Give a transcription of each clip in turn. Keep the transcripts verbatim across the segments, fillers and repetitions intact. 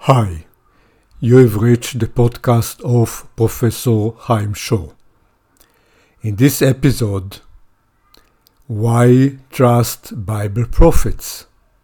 Hi, you have reached the podcast of Professor Chaim Shor. In this episode, why trust Bible prophets?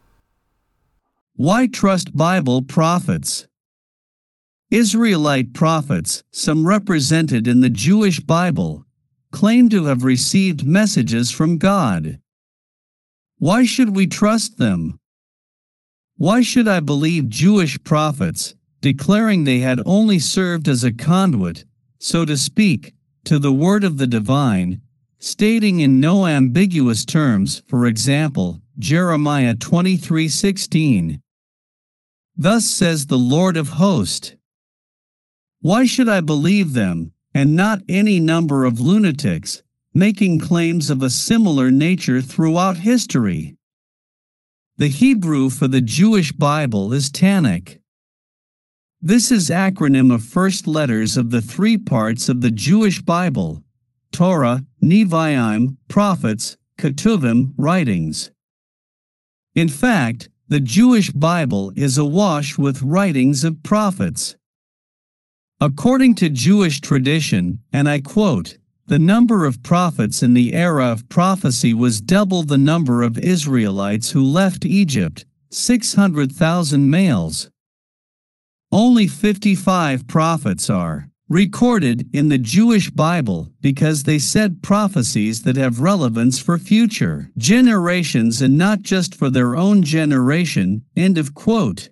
Why trust Bible prophets? Israelite prophets, some represented in the Jewish Bible, claim to have received messages from God. Why should we trust them? Why should I believe Jewish prophets, declaring they had only served as a conduit, so to speak, to the word of the divine, stating in no ambiguous terms, for example, Jeremiah twenty-three sixteen, "Thus says the Lord of hosts." Why should I believe them, and not any number of lunatics, making claims of a similar nature throughout history? The Hebrew for the Jewish Bible is Tanakh. This is acronym of first letters of the three parts of the Jewish Bible: Torah, Nevi'im, prophets, Ketuvim, writings. In fact, the Jewish Bible is awash with writings of prophets. According to Jewish tradition, and I quote, "The number of prophets in the era of prophecy was double the number of Israelites who left Egypt, six hundred thousand males." Only fifty-five prophets are recorded in the Jewish Bible because they said prophecies that have relevance for future generations and not just for their own generation. End of quote.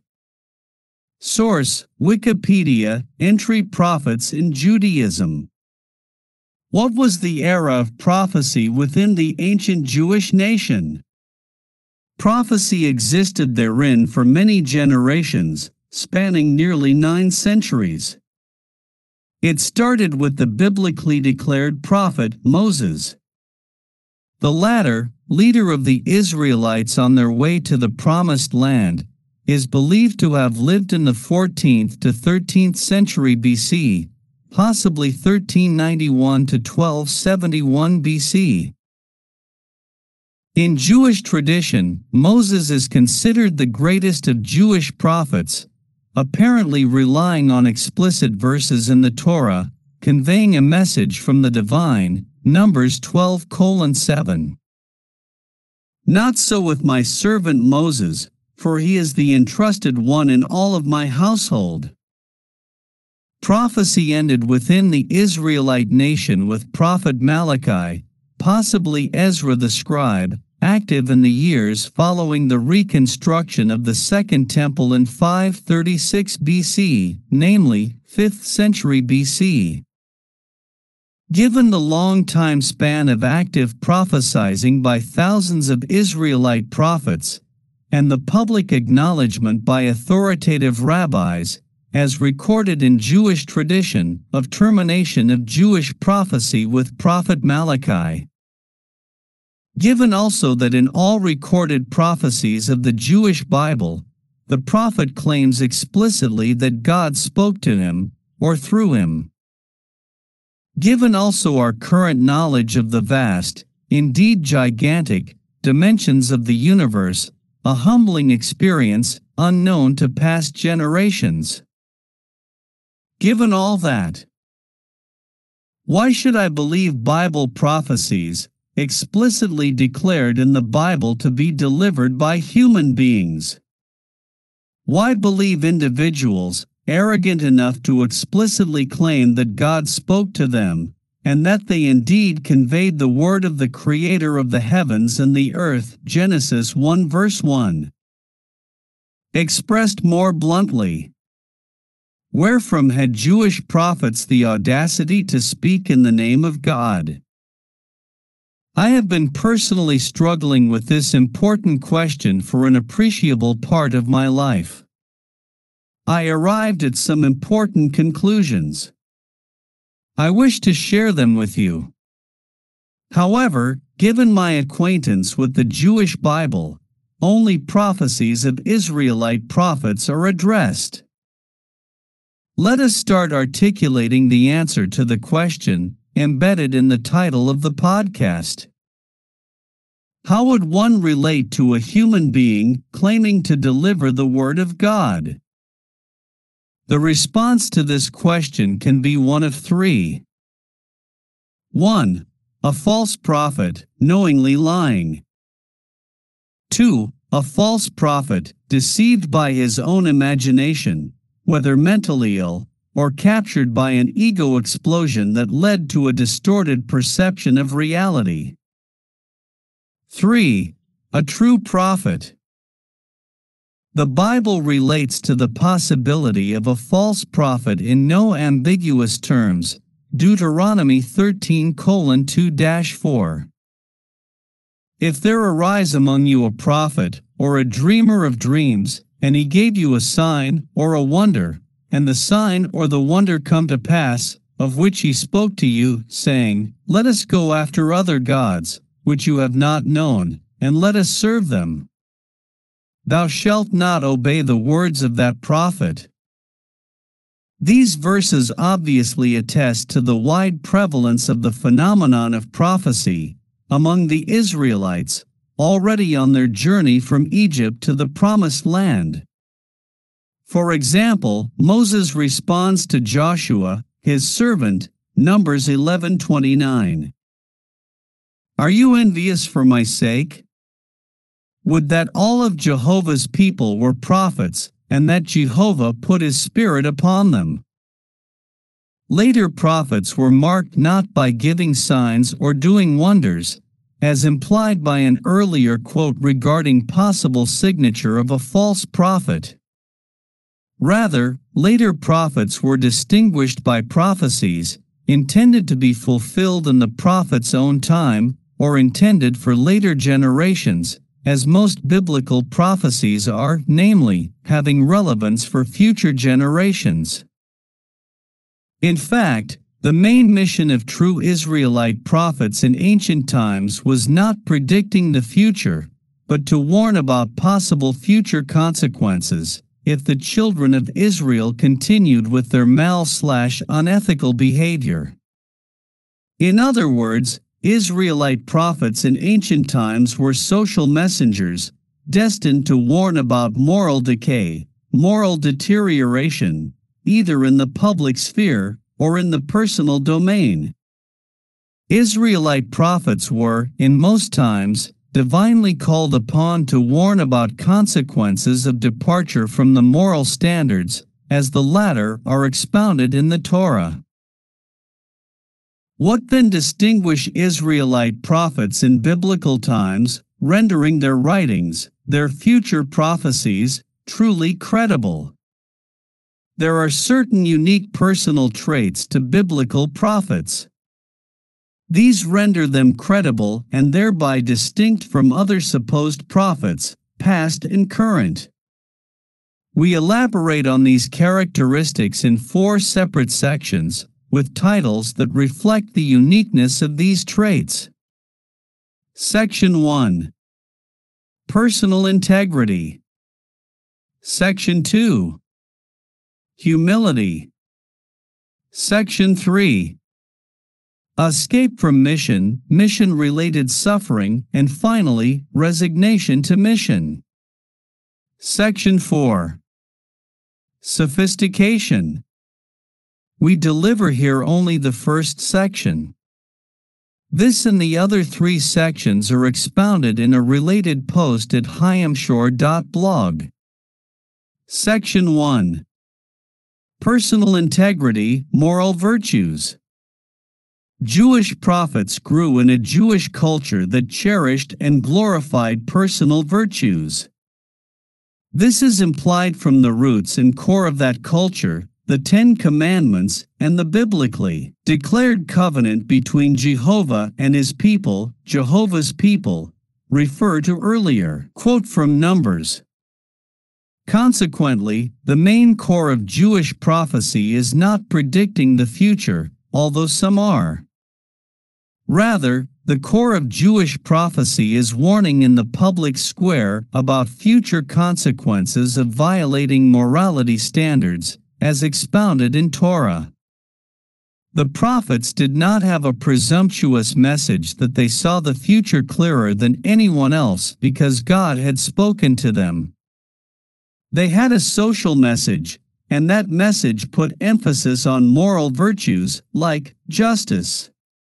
Source: Wikipedia, entry Prophets in Judaism. What was the era of prophecy within the ancient Jewish nation? Prophecy existed therein for many generations, spanning nearly nine centuries. It started with the biblically declared prophet Moses. The latter, leader of the Israelites on their way to the Promised Land, is believed to have lived in the fourteenth to thirteenth century B C, possibly thirteen ninety-one to twelve seventy-one B C. In Jewish tradition, Moses is considered the greatest of Jewish prophets, apparently relying on explicit verses in the Torah, conveying a message from the divine, Numbers twelve colon seven. Not so with my servant Moses, for he is the entrusted one in all of my household. Prophecy ended within the Israelite nation with Prophet Malachi, possibly Ezra the scribe, active in the years following the reconstruction of the Second Temple in five thirty-six B C, namely, fifth century B C. Given the long time span of active prophesying by thousands of Israelite prophets, and the public acknowledgement by authoritative rabbis, as recorded in Jewish tradition, of termination of Jewish prophecy with Prophet Malachi. Given also that in all recorded prophecies of the Jewish Bible, the prophet claims explicitly that God spoke to him, or through him. Given also our current knowledge of the vast, indeed gigantic, dimensions of the universe, a humbling experience, unknown to past generations. Given all that, why should I believe Bible prophecies, explicitly declared in the Bible to be delivered by human beings? Why believe individuals, arrogant enough to explicitly claim that God spoke to them, and that they indeed conveyed the word of the Creator of the heavens and the earth, Genesis one verse one. Expressed more bluntly, wherefrom had Jewish prophets the audacity to speak in the name of God? I have been personally struggling with this important question for an appreciable part of my life. I arrived at some important conclusions. I wish to share them with you. However, given my acquaintance with the Jewish Bible, only prophecies of Israelite prophets are addressed. Let us start articulating the answer to the question, embedded in the title of the podcast. How would one relate to a human being claiming to deliver the Word of God? The response to this question can be one of three. one. A false prophet, knowingly lying. two. A false prophet, deceived by his own imagination, whether mentally ill, or captured by an ego explosion that led to a distorted perception of reality. three. A true prophet. The Bible relates to the possibility of a false prophet in no ambiguous terms, Deuteronomy thirteen colon two dash four. If there arise among you a prophet, or a dreamer of dreams, and he gave you a sign, or a wonder, and the sign or the wonder come to pass, of which he spoke to you, saying, Let us go after other gods, which you have not known, and let us serve them. Thou shalt not obey the words of that prophet. These verses obviously attest to the wide prevalence of the phenomenon of prophecy among the Israelites, already on their journey from Egypt to the Promised Land. For example, Moses responds to Joshua, his servant, Numbers eleven twenty-nine. Are you envious for my sake? Would that all of Jehovah's people were prophets, and that Jehovah put his spirit upon them. Later prophets were marked not by giving signs or doing wonders, as implied by an earlier quote regarding possible signature of a false prophet. Rather, later prophets were distinguished by prophecies, intended to be fulfilled in the prophet's own time, or intended for later generations, as most biblical prophecies are, namely, having relevance for future generations. In fact, the main mission of true Israelite prophets in ancient times was not predicting the future, but to warn about possible future consequences if the children of Israel continued with their mal-slash-unethical behavior. In other words, Israelite prophets in ancient times were social messengers, destined to warn about moral decay, moral deterioration, either in the public sphere or in the personal domain. Israelite prophets were, in most times, divinely called upon to warn about consequences of departure from the moral standards, as the latter are expounded in the Torah. What then distinguished Israelite prophets in biblical times, rendering their writings, their future prophecies, truly credible? There are certain unique personal traits to biblical prophets. These render them credible and thereby distinct from other supposed prophets, past and current. We elaborate on these characteristics in four separate sections, with titles that reflect the uniqueness of these traits. Section one. Personal integrity. Section two. Humility. Section three. Escape from mission, mission-related suffering, and finally, resignation to mission. Section four. Sophistication. We deliver here only the first section. This and the other three sections are expounded in a related post at hyamshore dot blog. Section one. Personal integrity, moral virtues. Jewish prophets grew in a Jewish culture that cherished and glorified personal virtues. This is implied from the roots and core of that culture, the Ten Commandments, and the biblically declared covenant between Jehovah and his people, Jehovah's people, referred to earlier. Quote from Numbers. Consequently, the main core of Jewish prophecy is not predicting the future, although some are. Rather, the core of Jewish prophecy is warning in the public square about future consequences of violating morality standards, as expounded in Torah. The prophets did not have a presumptuous message that they saw the future clearer than anyone else because God had spoken to them. They had a social message, and that message put emphasis on moral virtues like justice,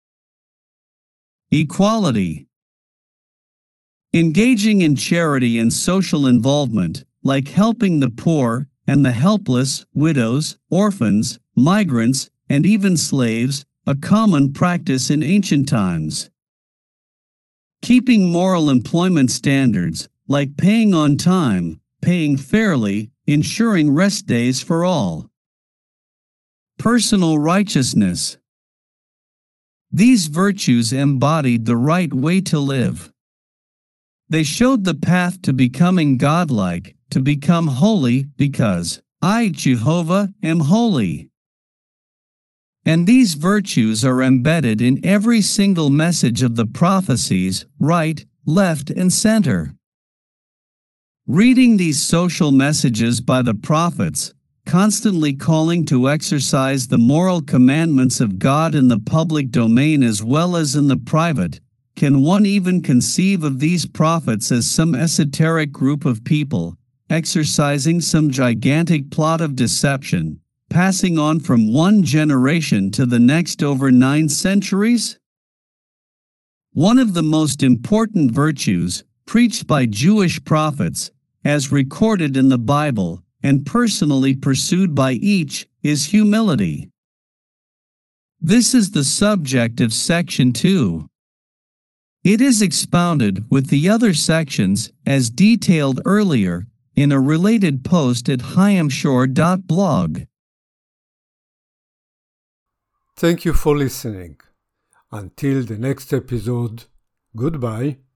equality, engaging in charity and social involvement, like helping the poor and the helpless, widows, orphans, migrants, and even slaves, a common practice in ancient times. Keeping moral employment standards, like paying on time, paying fairly, ensuring rest days for all. Personal righteousness. These virtues embodied the right way to live. They showed the path to becoming godlike, to become holy, because I, Jehovah, am holy. And these virtues are embedded in every single message of the prophecies, right, left, and center. Reading these social messages by the prophets, constantly calling to exercise the moral commandments of God in the public domain as well as in the private, can one even conceive of these prophets as some esoteric group of people, exercising some gigantic plot of deception, passing on from one generation to the next over nine centuries? One of the most important virtues, preached by Jewish prophets, as recorded in the Bible, and personally pursued by each, is humility. This is the subject of section two. It is expounded with the other sections, as detailed earlier, in a related post at chaim shore dot blog. Thank you for listening. Until the next episode, goodbye.